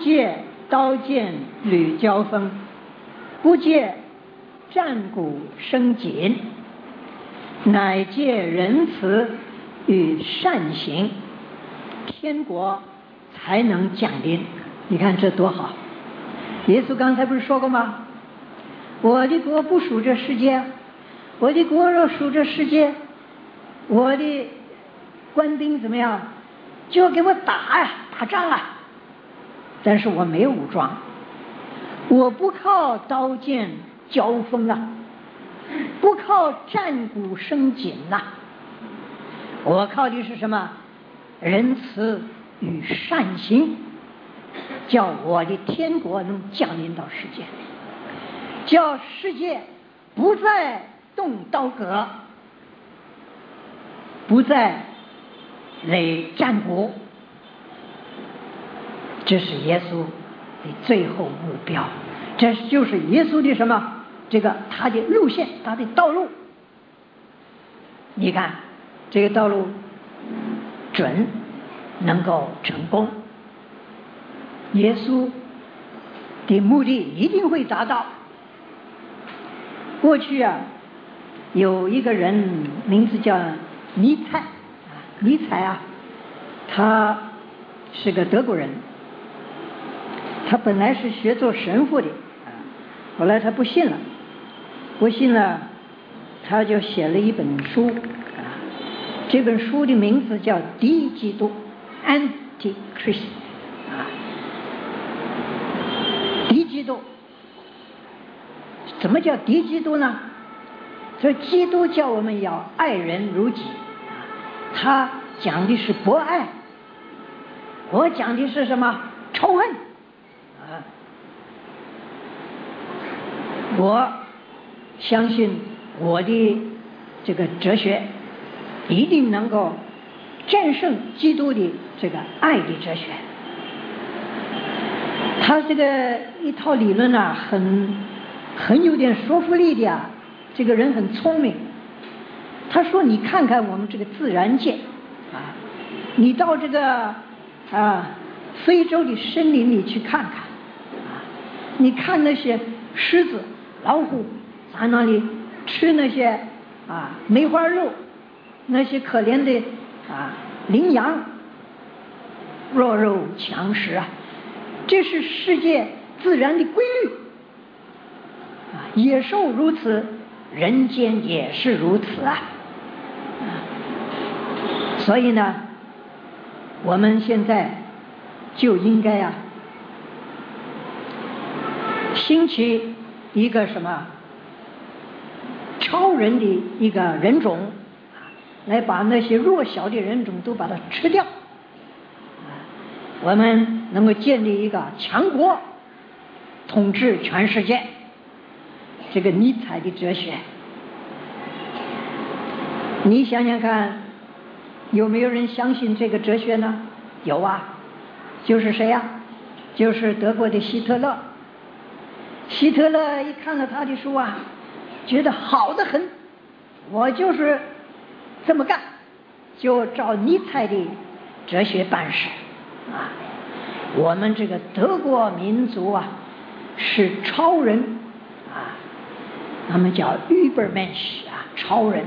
借刀剑屡交锋，不借战鼓声紧，乃借仁慈与善行，天国才能降临。你看这多好！耶稣刚才不是说过吗？我的国不属这世界，我的国若属这世界，我的官兵怎么样，就要给我打呀，打仗啊！但是我没有武装，我不靠刀剑交锋啊，不靠战鼓声紧呐，我靠的是什么？仁慈与善行，叫我的天国能降临到世界，叫世界不再动刀戈，不再擂战鼓。这是耶稣的最后目标，这就是耶稣的什么？这个他的路线，他的道路。你看这个道路准能够成功，耶稣的目的一定会达到。过去啊，有一个人名字叫尼采啊，他是个德国人，他本来是学做神父的，后来他不信了，他就写了一本书，这本书的名字叫《敌基督》（Antichrist）。敌基督，怎么叫敌基督呢？所以基督叫我们要爱人如己，他讲的是博爱，我讲的是什么？仇恨。我相信我的这个哲学一定能够战胜基督的这个爱的哲学。他这个一套理论啊，很有点说服力的啊。这个人很聪明，他说：“你看看我们这个自然界啊，你到这个非洲的森林里去看看啊，你看那些狮子、老虎在那里吃那些梅花肉，那些可怜的羚羊，弱肉强食啊，这是世界自然的规律野兽如此，人间也是如此啊。所以呢，我们现在就应该兴起一个什么超人的一个人种，来把那些弱小的人种都把它吃掉，我们能够建立一个强国，统治全世界。这个尼采的哲学，你想想看，有没有人相信这个哲学呢？有啊，就是谁呀？就是德国的希特勒。希特勒一看到他的书啊，觉得好得很，我就是这么干，就照尼采的哲学办事我们这个德国民族是超人他们叫 Übermensch 超人，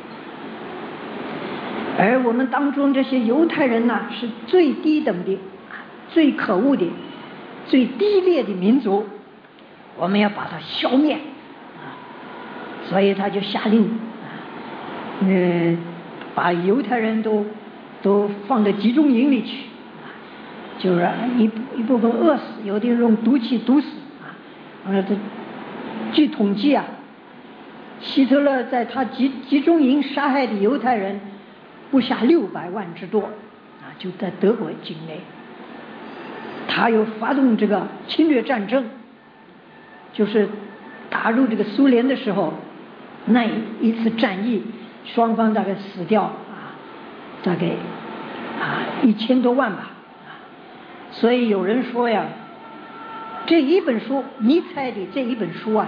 而我们当中这些犹太人是最低等的、最可恶的、最低劣的民族，我们要把它消灭所以他就下令把犹太人都放到集中营里去就是一部分饿死，有的人用毒气毒死据统计希特勒在他集中营杀害的犹太人不下600万之多就在德国境内。他又发动这个侵略战争，就是打入这个苏联的时候，那一次战役双方大概死掉大概1000多万吧所以有人说呀，这一本书尼采的这一本书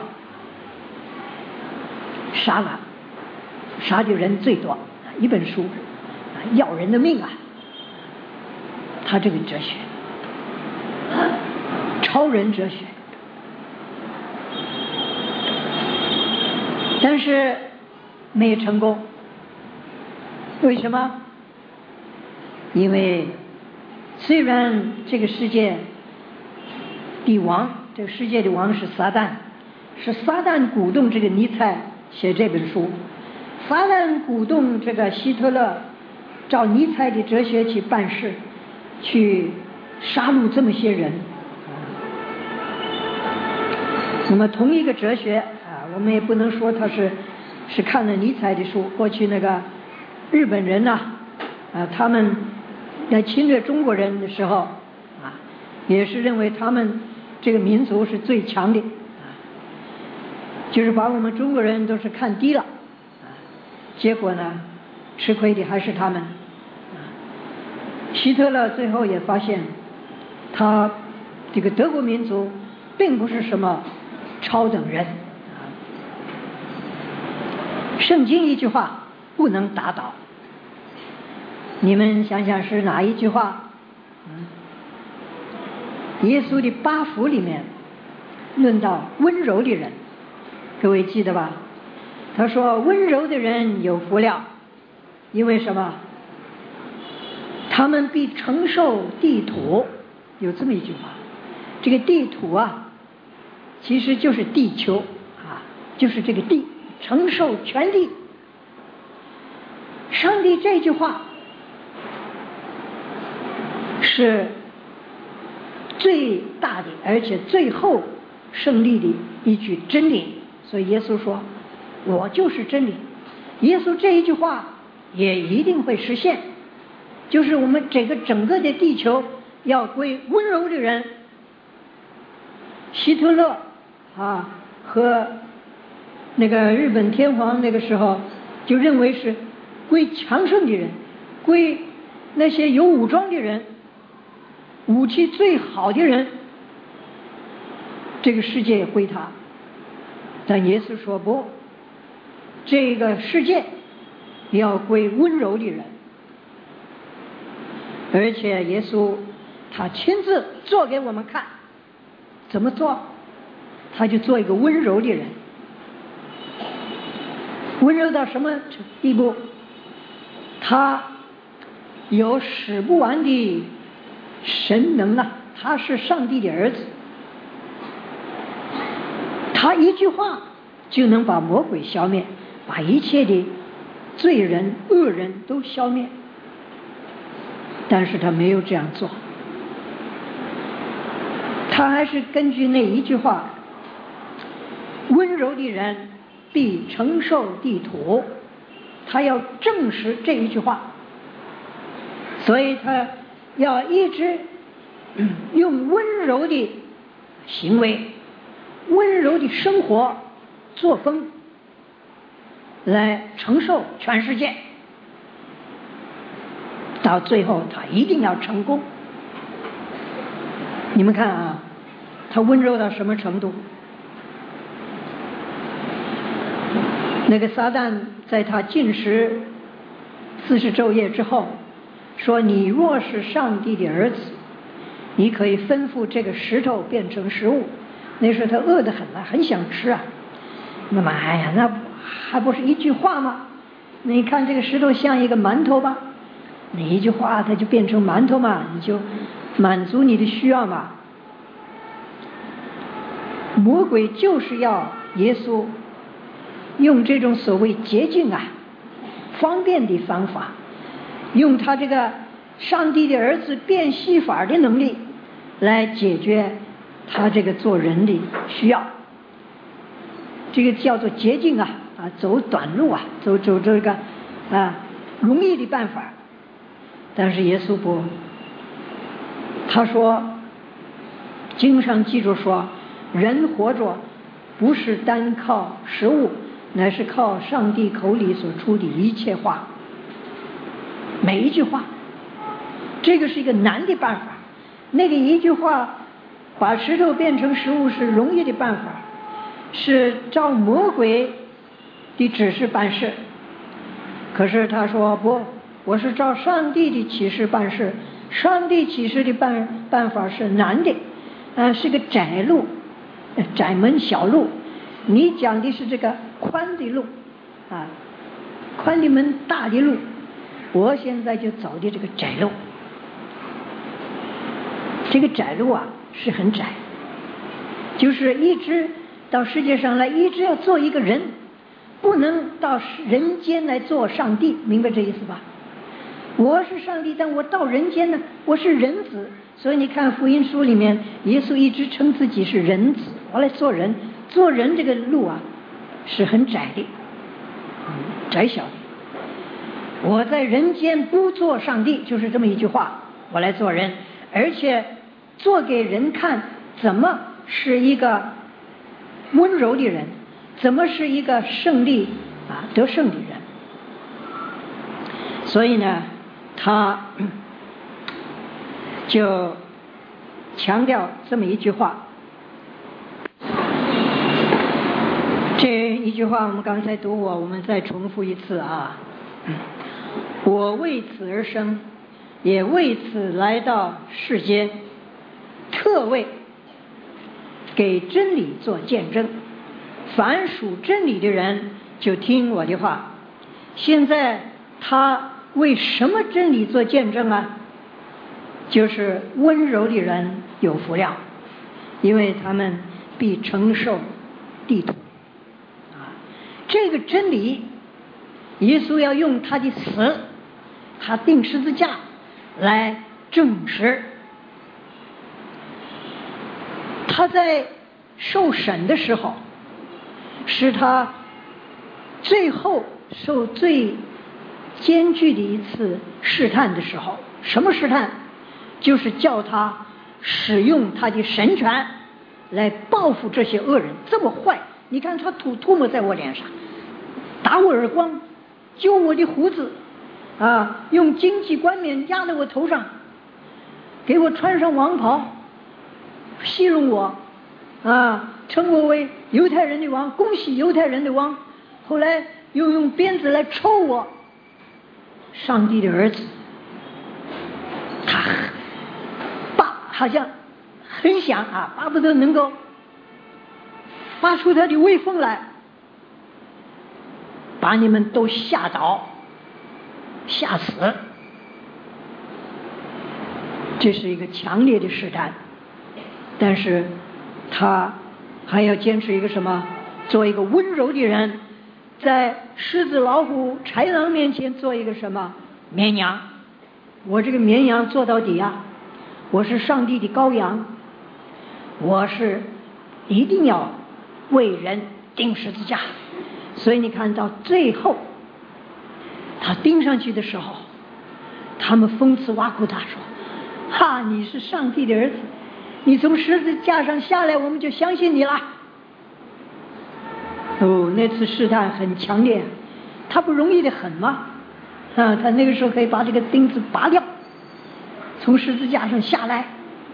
杀的人最多，一本书要人的命他这个哲学超人哲学，但是没有成功。为什么？因为虽然这个世界的王，这个世界的王是撒旦，是撒旦鼓动这个尼采写这本书，撒旦鼓动这个希特勒照尼采的哲学去办事，去杀戮这么些人。那么同一个哲学我们也不能说他是看了尼采的书。过去那个日本人他们在侵略中国人的时候也是认为他们这个民族是最强的就是把我们中国人都是看低了结果呢，吃亏的还是他们希特勒最后也发现，他这个德国民族并不是什么超等人圣经一句话不能打倒，你们想想是哪一句话？耶稣的八福里面论到温柔的人，各位记得吧？他说温柔的人有福了，因为什么？他们必承受地土。有这么一句话，这个地土其实就是地球就是这个地，承受全地。上帝这句话是最大的而且最后胜利的一句真理，所以耶稣说我就是真理。耶稣这一句话也一定会实现，就是我们整个的地球要归温柔的人。希特勒和那个日本天皇那个时候就认为是归强盛的人，归那些有武装的人，武器最好的人，这个世界也归他。但耶稣说不，这个世界要归温柔的人。而且耶稣他亲自做给我们看，怎么做？他就做一个温柔的人。温柔到什么地步？他有使不完的神能他是上帝的儿子，他一句话就能把魔鬼消灭，把一切的罪人恶人都消灭。但是他没有这样做，他还是根据那一句话，温柔的人必承受地土，他要证实这一句话，所以他要一直用温柔的行为、温柔的生活作风来承受全世界，到最后他一定要成功。你们看他温柔到什么程度？那个撒旦在他禁食40昼夜之后说，你若是上帝的儿子，你可以吩咐这个石头变成食物。那时候他饿得很很想吃那么那还不是一句话吗？你看这个石头像一个馒头吧，那一句话它就变成馒头嘛，你就满足你的需要嘛。魔鬼就是要耶稣用这种所谓捷径方便的方法，用他这个上帝的儿子变戏法的能力来解决他这个做人的需要。这个叫做捷径走短路走这个容易的办法。但是耶稣不，他说经上记住说，人活着不是单靠食物，乃是靠上帝口里所出的一切话，每一句话。这个是一个难的办法，那个一句话把石头变成食物是容易的办法，是照魔鬼的指示办事。可是他说不，我是照上帝的启示办事。上帝启示的办法是难的， 是个窄路，窄门小路，你讲的是这个宽的路啊，宽的门大的路，我现在就走的这个窄路。这个窄路啊是很窄，就是一直到世界上来，一直要做一个人，不能到人间来做上帝，明白这意思吧？我是上帝，但我到人间呢，我是人子。所以你看福音书里面，耶稣一直称自己是人子，我来做人。做人这个路啊是很窄的，窄小的。我在人间不做上帝，就是这么一句话，我来做人，而且做给人看怎么是一个温柔的人，怎么是一个胜利得胜的人。所以呢他就强调这么一句话，这一句话我们刚才读过，我们再重复一次啊。我为此而生，也为此来到世间，特为给真理做见证。凡属真理的人就听我的话。现在他为什么真理做见证啊？就是温柔的人有福了，因为他们必承受地土。这个真理，耶稣要用他的死，他钉十字架来证实。他在受审的时候，是他最后受最艰巨的一次试探的时候。什么试探？就是叫他使用他的神权来报复这些恶人。这么坏，你看他吐沫在我脸上，打我耳光，揪我的胡子用荆棘冠冕压在我头上，给我穿上王袍，戏弄我称我为犹太人的王，恭喜犹太人的王。后来又用鞭子来抽我，上帝的儿子，他好像很想巴不得能够发出他的威风来，把你们都吓倒吓死。这是一个强烈的试探，但是他还要坚持一个什么？做一个温柔的人，在狮子老虎豺狼面前做一个什么？绵羊。我这个绵羊做到底我是上帝的羔羊，我是一定要为人钉十字架。所以你看到最后他钉上去的时候，他们讽刺挖苦他说，你是上帝的儿子，你从十字架上下来，我们就相信你了。那次试探很强烈，他不容易的很吗？他那个时候可以把这个钉子拔掉，从十字架上下来，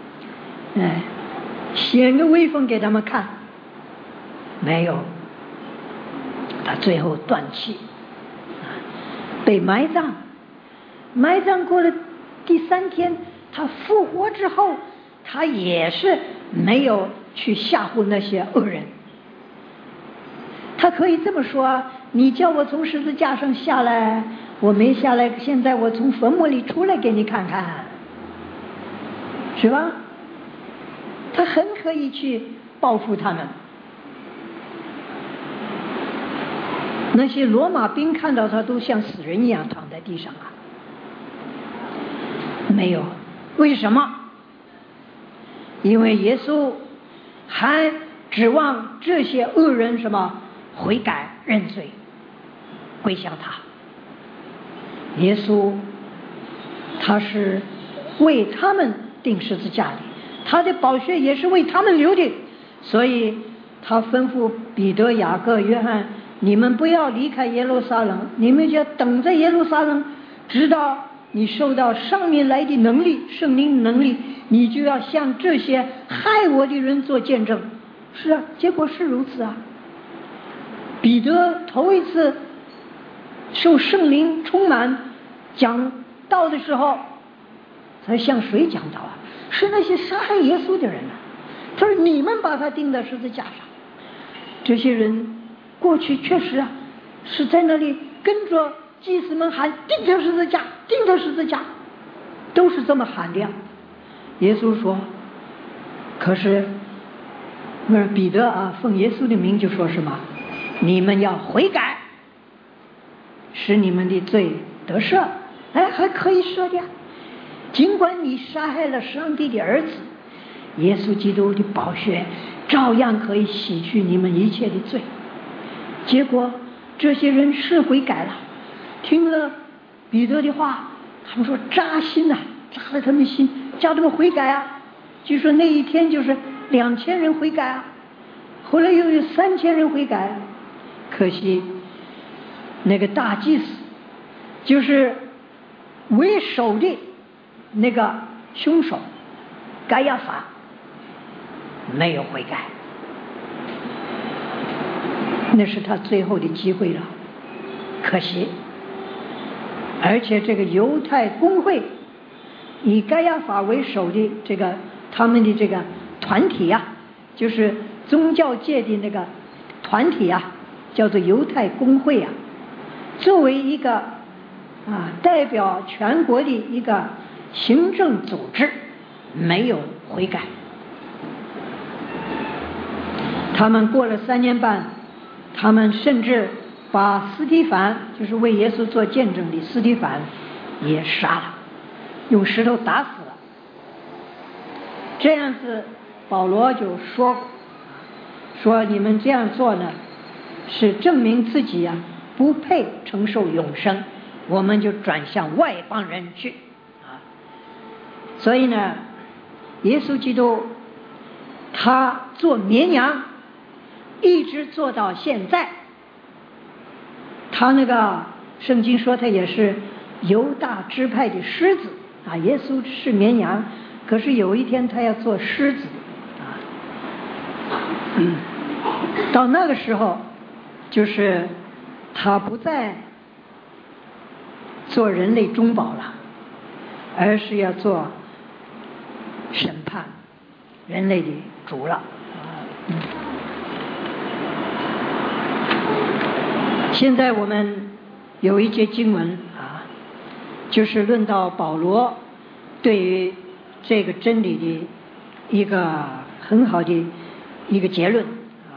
显个威风给他们看。没有，他最后断气，被埋葬。埋葬过了第3天，他复活之后，他也是没有去吓唬那些恶人。他可以这么说，你叫我从十字架上下来，我没下来，现在我从坟墓里出来给你看看，是吧？他很可以去报复他们。那些罗马兵看到他都像死人一样躺在地上没有。为什么？因为耶稣还指望这些恶人什么悔改认罪归向他。耶稣他是为他们钉十字架的，他的宝血也是为他们流的，所以他吩咐彼得、雅各、约翰，你们不要离开耶路撒冷，你们就要等在耶路撒冷，直到你受到上面来的能力，圣灵的能力，你就要向这些害我的人做见证。是结果是如此彼得头一次受圣灵充满讲道的时候，才向谁讲道是那些杀害耶稣的人他说你们把他钉在十字架上。这些人过去确实啊，是在那里跟着祭司们喊钉在十字架，钉在十字架，都是这么喊的呀。耶稣说，可是彼得啊，奉耶稣的名就说什么，你们要悔改，使你们的罪得赦。哎，还可以说的，尽管你杀害了上帝的儿子，耶稣基督的宝血照样可以洗去你们一切的罪。结果这些人是悔改了，听了彼得的话，他们说扎心啊，扎了他们心，叫他们悔改啊。据说那一天就是2000人悔改啊，后来又有3000人悔改。可惜那个大祭司，就是为首的那个凶手该亚法，没有悔改，那是他最后的机会了，可惜。而且这个犹太公会以该亚法为首的这个他们的这个团体啊，就是宗教界的那个团体啊，叫做犹太公会啊，作为一个代表全国的一个行政组织，没有悔改。他们过了3年半，他们甚至把司提反，就是为耶稣做见证的司提反也杀了，用石头打死了。这样子保罗就说你们这样做呢，是证明自己啊不配承受永生，我们就转向外邦人去啊。所以呢，耶稣基督他做绵羊一直做到现在。他那个圣经说他也是犹大支派的狮子啊，耶稣是绵羊，可是有一天他要做狮子啊。到那个时候，就是他不再做人类中保了，而是要做审判人类的主了。现在我们有一节经文啊，就是论到保罗对于这个真理的一个很好的一个结论啊。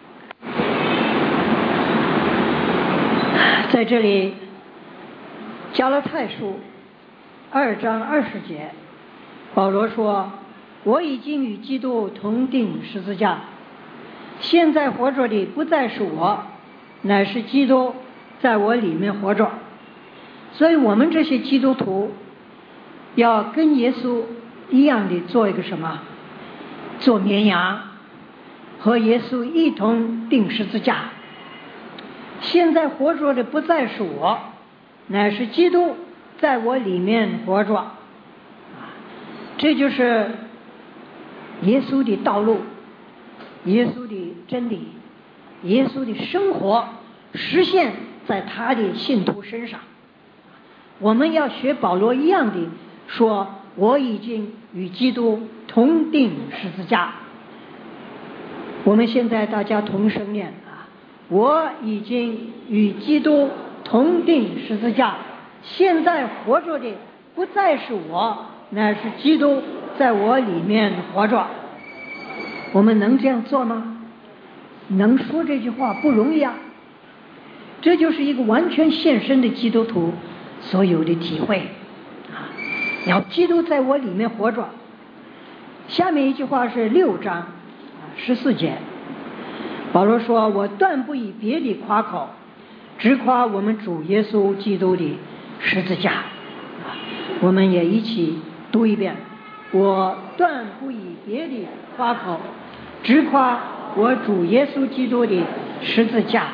在这里加拉太书2章20节，保罗说，我已经与基督同定十字架，现在活着的不再是我，乃是基督在我里面活着。所以我们这些基督徒要跟耶稣一样的做一个什么？做绵羊，和耶稣一同钉十字架。现在活着的不再是我，乃是基督在我里面活着。这就是耶稣的道路，耶稣的真理，耶稣的生活实现在他的信徒身上。我们要学保罗一样的说，我已经与基督同定十字架。我们现在大家同声念啊，我已经与基督同定十字架，现在活着的不再是我，乃是基督在我里面活着。我们能这样做吗？能说这句话不容易啊。这就是一个完全献身的基督徒所有的体会啊！要基督在我里面活着。下面一句话是6章14节，保罗说，我断不以别的夸口，只夸我们主耶稣基督的十字架。我们也一起读一遍，我断不以别的夸口，只夸我主耶稣基督的十字架。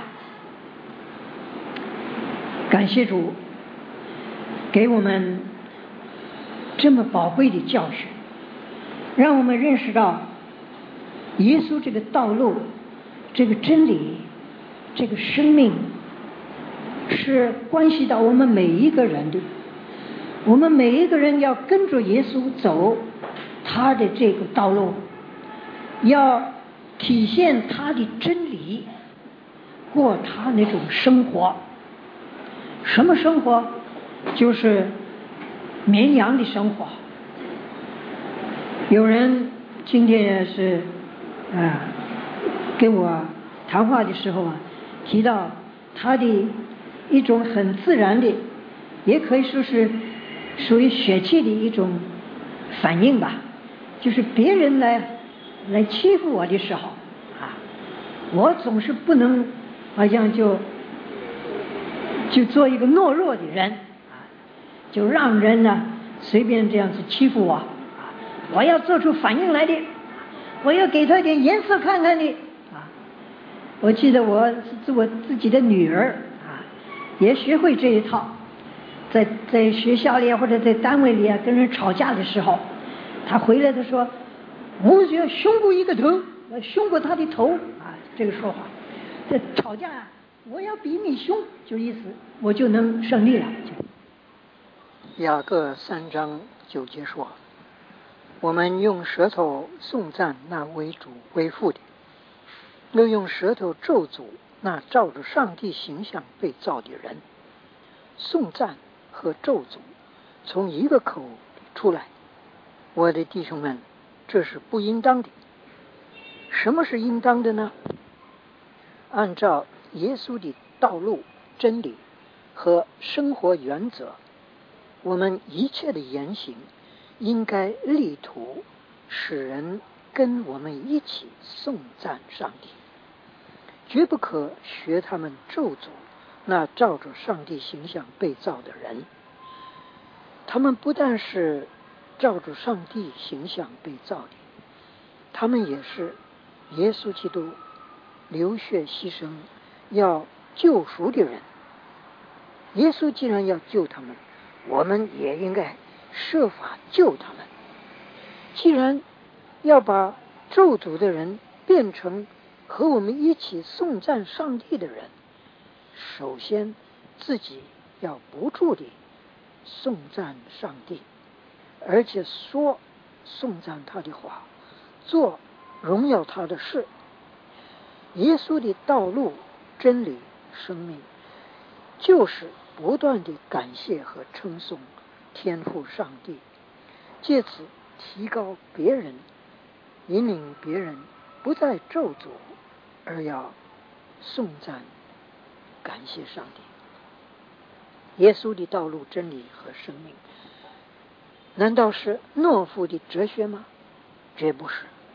感谢主给我们这么宝贵的教训，让我们认识到耶稣这个道路，这个真理，这个生命是关系到我们每一个人的。我们每一个人要跟着耶稣走他的这个道路， 要体现他的真理，过他那种生活。什么生活？就是绵羊的生活。有人今天也是跟我谈话的时候提到他的一种很自然的，也可以说是属于血气的一种反应吧，就是别人来欺负我的时候我总是不能好像就做一个懦弱的人就让人呢随便这样子欺负我我要做出反应来的，我要给他一点颜色看看的我记得我自己的女儿也学会这一套，在学校里或者在单位里跟人吵架的时候，她回来她说我只要胸过一个头，我胸过他的头这个说法，这吵架我要比你凶，就意思我就能胜利了。 雅各3章9节说，我们用舌头颂赞那为主为父的，又用舌头咒诅那照着上帝形象被造的人。颂赞和咒诅从一个口出来，我的弟兄们，这是不应当的。什么是应当的呢？按照耶稣的道路、真理和生活原则，我们一切的言行应该力图使人跟我们一起颂赞上帝，绝不可学他们咒诅那照着上帝形象被造的人。他们不但是照着上帝形象被造的，他们也是耶稣基督流血牺牲要救赎的人。耶稣既然要救他们，我们也应该设法救他们。既然要把咒诅的人变成和我们一起颂赞上帝的人，首先自己要不住地颂赞上帝，而且说颂赞他的话，做荣耀他的事。耶稣的道路、真理、生命，就是不断地感谢和称颂天父上帝，借此提高别人，引领别人不再咒诅，而要颂赞感谢上帝。耶稣的道路、真理和生命，难道是懦夫的哲学吗？绝不是。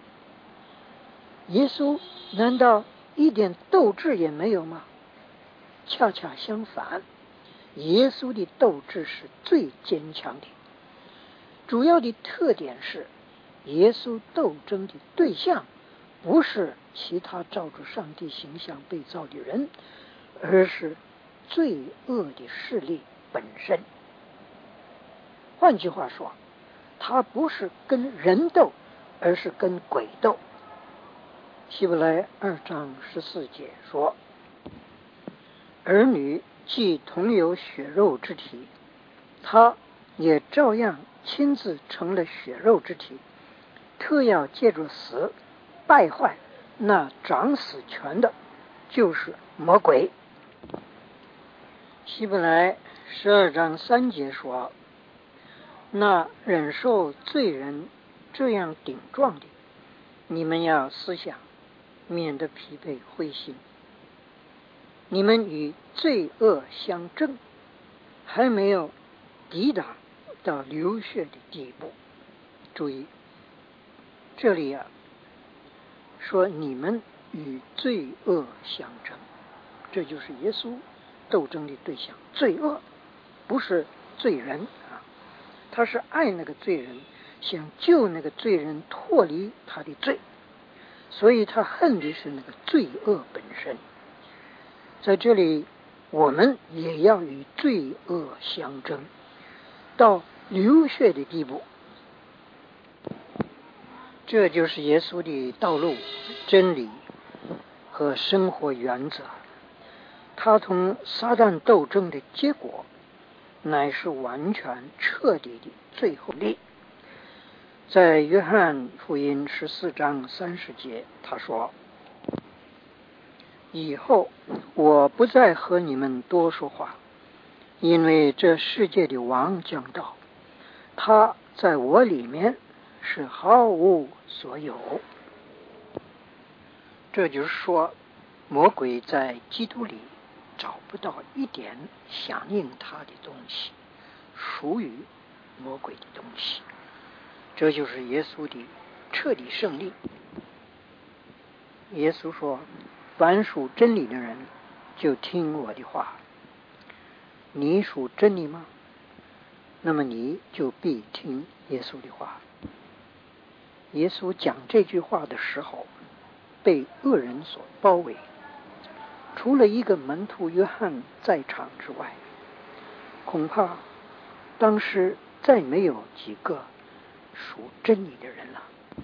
耶稣难道一点斗志也没有吗？恰恰相反，耶稣的斗志是最坚强的。主要的特点是，耶稣斗争的对象不是其他照着上帝形象被造的人，而是罪恶的势力本身。换句话说，他不是跟人斗，而是跟鬼斗。希伯来2章14节说，儿女既同有血肉之体，他也照样亲自成了血肉之体，特要借着死败坏那掌死权的，就是魔鬼。希伯来12章3节说，那忍受罪人这样顶撞的，你们要思想，免得疲惫灰心。你们与罪恶相争，还没有抵达到流血的地步。注意，这里说你们与罪恶相争，这就是耶稣斗争的对象。罪恶不是罪人他是爱那个罪人，想救那个罪人脱离他的罪，所以他恨的是那个罪恶本身。在这里我们也要与罪恶相争，到流血的地步。这就是耶稣的道路、真理和生活原则。他同撒旦斗争的结果，乃是完全彻底的最后力。 在约翰福音14章30节，他说：以后我不再和你们多说话，因为这世界的王将到，他在我里面是毫无所有。这就是说，魔鬼在基督里找不到一点响应他的东西，属于魔鬼的东西。这就是耶稣的彻底胜利。耶稣说：凡属真理的人就听我的话。你属真理吗？那么你就必听耶稣的话。耶稣讲这句话的时候，被恶人所包围，除了一个门徒约翰在场之外，恐怕当时再没有几个属真理的人了。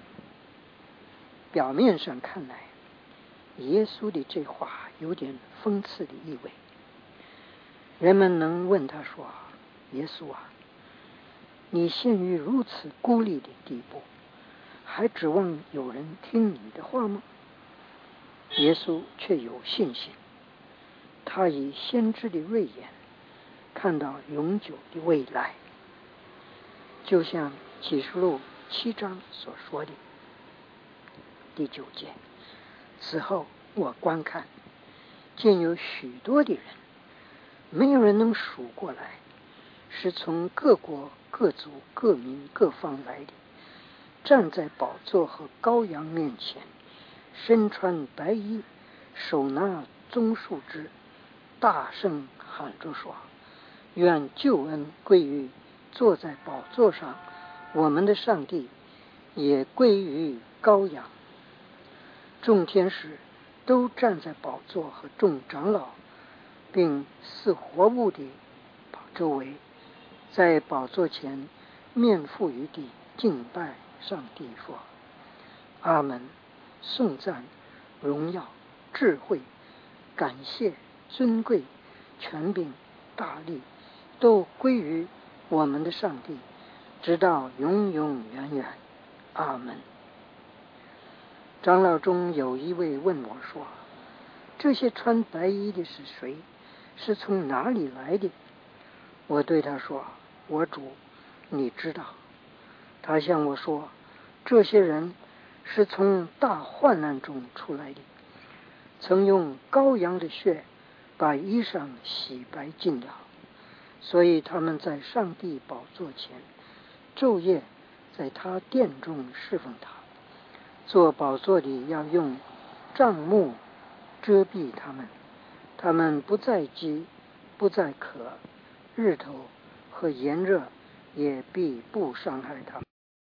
表面上看来，耶稣的这话有点讽刺的意味。人们能问他说：耶稣啊，你陷于如此孤立的地步，还指望有人听你的话吗？耶稣却有信心，他以先知的锐眼看到永久的未来，就像启示录7章所说的第9节：此后我观看，见有许多的人，没有人能数过来，是从各国各族各民各方来的，站在宝座和羔羊面前，身穿白衣，手拿棕树枝，大声喊着说：愿救恩归于坐在宝座上我们的上帝，也归于羔羊。众天使都站在宝座和众长老并4活物的周围，在宝座前面伏于地，敬拜上帝说：阿们！颂赞、荣耀、智慧、感谢、尊贵、权柄、大力，都归于我们的上帝，直到永永远远。阿们。长老中有一位问我说：这些穿白衣的是谁？是从哪里来的？我对他说：我主，你知道。他向我说：这些人是从大患难中出来的，曾用羔羊的血把衣裳洗白净了，所以他们在上帝宝座前昼夜在他殿中侍奉他。做宝座的要用帐幕遮蔽他们，他们不再饥，不再渴，日头和炎热也必不伤害他们。